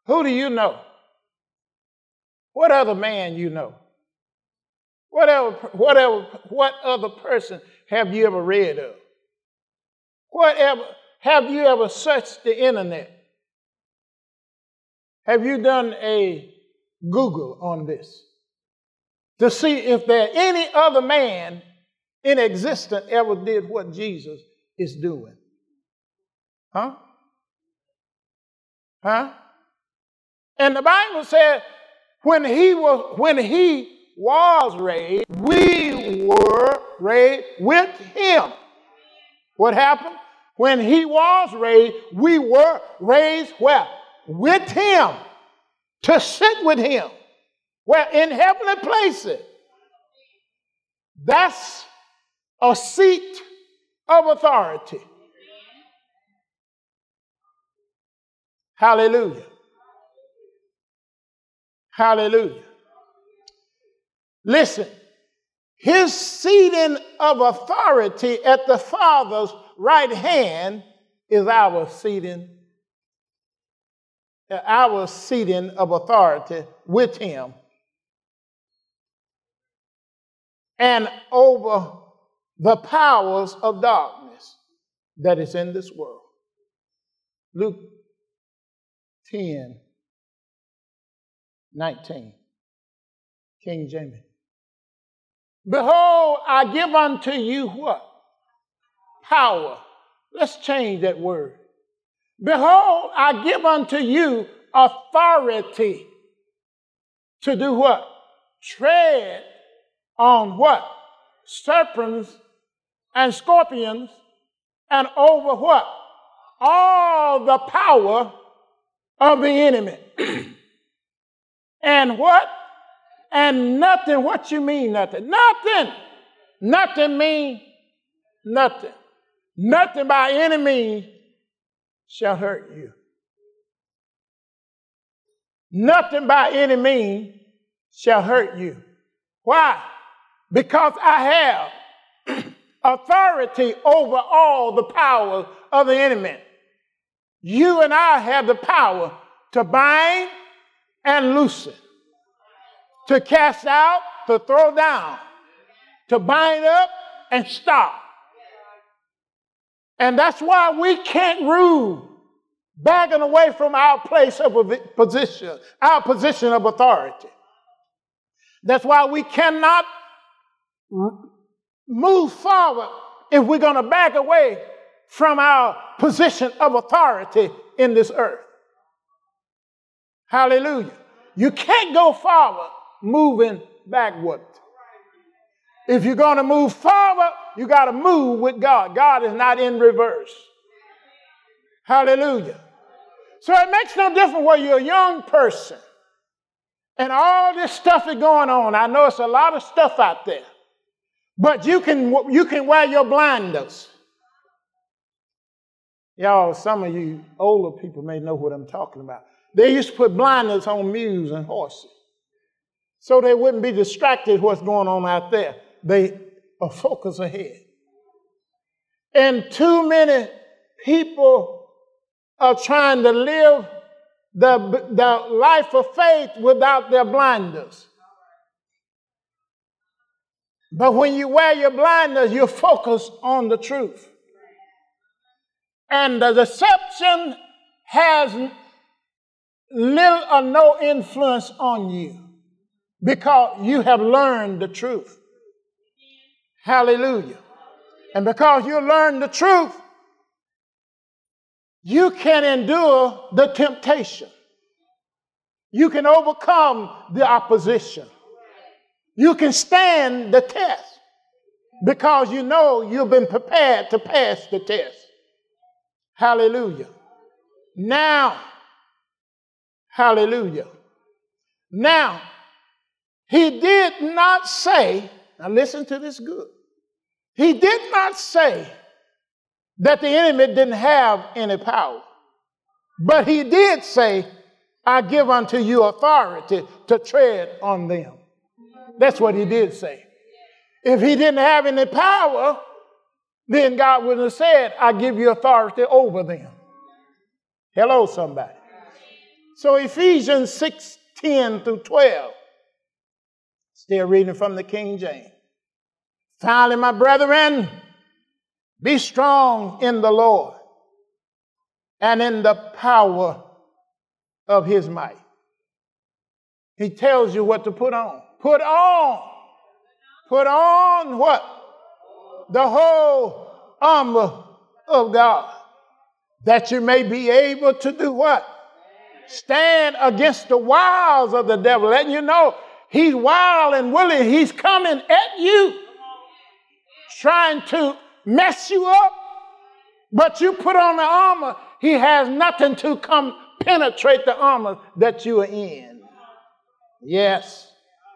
Who do you know? What other man you know? What other person have you ever read of? Have you ever searched the internet? Have you done a Google on this to see if there any other man in existence ever did what Jesus is doing? Huh? And the Bible said when he was raised, we were raised with him. What happened? When he was raised, we were raised where? With him. To sit with him. Where? In heavenly places. That's a seat of authority. Hallelujah. Hallelujah. Listen, his seating of authority at the Father's right hand is our seating of authority with him and over the powers of darkness that is in this world. Luke 10:19, King James. Behold, I give unto you what? Power. Let's change that word. Behold, I give unto you authority to do what? Tread on what? Serpents and scorpions, and over what? All the power of the enemy. And what? And nothing. What you mean nothing? Nothing. Nothing mean nothing. Nothing by any means shall hurt you. Nothing by any means shall hurt you. Why? Because I have authority over all the powers of the enemy. You and I have the power to bind and loosen, to cast out, to throw down, to bind up and stop. And that's why we can't rule backing away from our place of position, our position of authority. That's why we cannot move forward if we're going to back away from our position of authority in this earth. Hallelujah. You can't go forward moving backward. If you're going to move forward, you got to move with God. God is not in reverse. Hallelujah. So it makes no difference whether you're a young person and all this stuff is going on. I know it's a lot of stuff out there. But you can wear your blinders. Y'all, some of you older people may know what I'm talking about. They used to put blinders on mules and horses so they wouldn't be distracted what's going on out there. They are focused ahead. And too many people are trying to live the life of faith without their blinders. But when you wear your blinders, you're focused on the truth. And the deception has little or no influence on you because you have learned the truth. Hallelujah. And because you learned the truth, you can endure the temptation. You can overcome the opposition. You can stand the test because you know you've been prepared to pass the test. Hallelujah. Now, hallelujah. Now, he did not say, now listen to this good. He did not say that the enemy didn't have any power. But he did say, I give unto you authority to tread on them. That's what he did say. If he didn't have any power, then God would have said, I give you authority over them. Hello, somebody. So Ephesians 6:10 through 12. Still reading from the King James. Finally, my brethren, be strong in the Lord and in the power of his might. He tells you what to put on. Put on what? The whole armor of God, that you may be able to do what? Stand against the wiles of the devil. Letting you know he's wild and willing. He's coming at you, trying to mess you up. But you put on the armor. He has nothing to come penetrate the armor that you are in. Yes.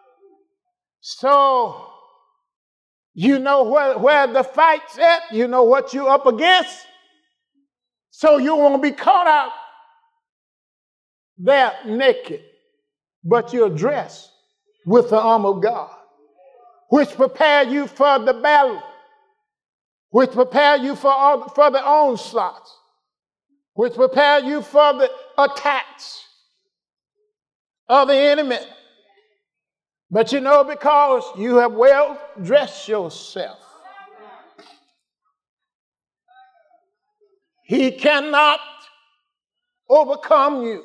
So you know where the fight's at. You know what you're up against. So you won't be caught out there naked, but you're dressed with the armor of God, which prepare you for the battle, which prepare you for the onslaughts, which prepare you for the attacks of the enemy. But you know, because you have well dressed yourself, he cannot overcome you.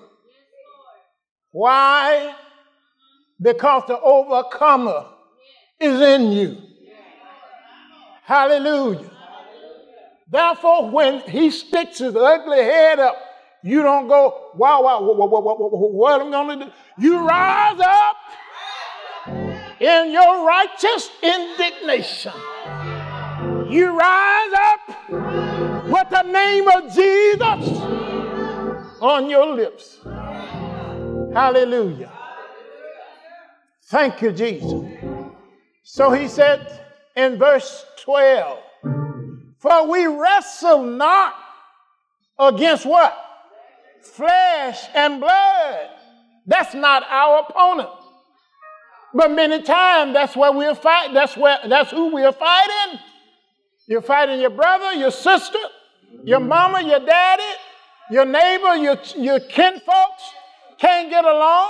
Why? Because the overcomer is in you. Hallelujah. Therefore, when he sticks his ugly head up, you don't go, wow, what am I going to do? You rise up in your righteous indignation. You rise up with the name of Jesus on your lips. Hallelujah. Thank you, Jesus. So he said in verse 12, for we wrestle not against what? Flesh and blood. That's not our opponent. But many times that's where we're fighting. That's who we're fighting. You're fighting your brother, your sister, your mama, your daddy, your neighbor, your kinfolks. Can't get along.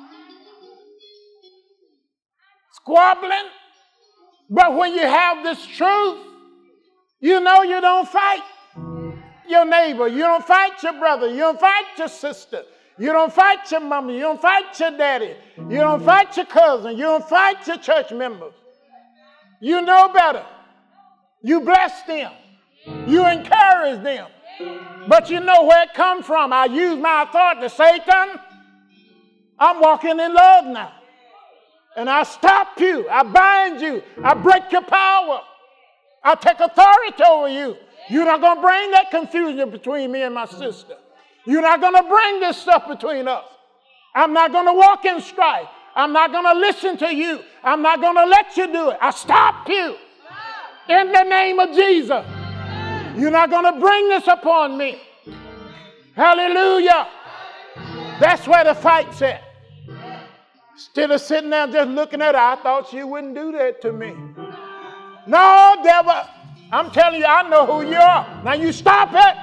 Squabbling. But when you have this truth, you know you don't fight your neighbor. You don't fight your brother. You don't fight your sister. You don't fight your mama. You don't fight your daddy. You don't fight your cousin. You don't fight your church members. You know better. You bless them. You encourage them. But you know where it comes from. I use my authority. Satan, I'm walking in love now. And I stop you. I bind you. I break your power. I take authority over you. You're not going to bring that confusion between me and my sister. You're not going to bring this stuff between us. I'm not going to walk in strife. I'm not going to listen to you. I'm not going to let you do it. I stop you in the name of Jesus. You're not going to bring this upon me. Hallelujah. That's where the fight's at. Instead of sitting there just looking at her, I thought you wouldn't do that to me. No, devil. I'm telling you, I know who you are. Now you stop it.